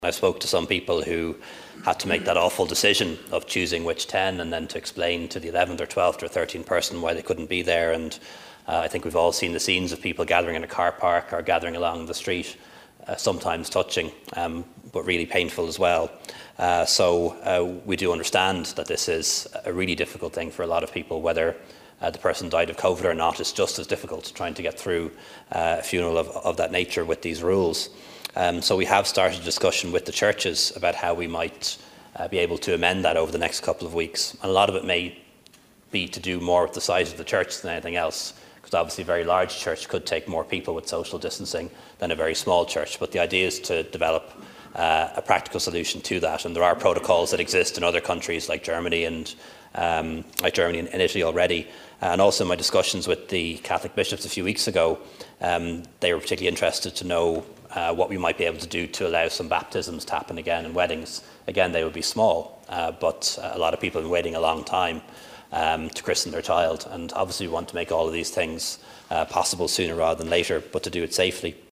I spoke to some people who had to make that awful decision of choosing which 10 and then to explain to the 11th or 12th or 13th person why they couldn't be there. And I think we've all seen the scenes of people gathering in a car park or gathering along the street, sometimes touching, but really painful as well. So we do understand that this is a really difficult thing for a lot of people, whether the person died of COVID or not. It's just as difficult trying to get through a funeral of that nature with these rules. So we have started a discussion with the churches about how we might be able to amend that over the next couple of weeks. And a lot of it may be to do more with the size of the church than anything else, because obviously a very large church could take more people with social distancing than a very small church. But the idea is to develop a practical solution to that. And there are protocols that exist in other countries like Germany and Italy already. And also in my discussions with the Catholic bishops a few weeks ago, they were particularly interested to know what we might be able to do to allow some baptisms to happen again and weddings. Again, they would be small, but a lot of people have been waiting a long time to christen their child. And obviously we want to make all of these things possible sooner rather than later, but to do it safely.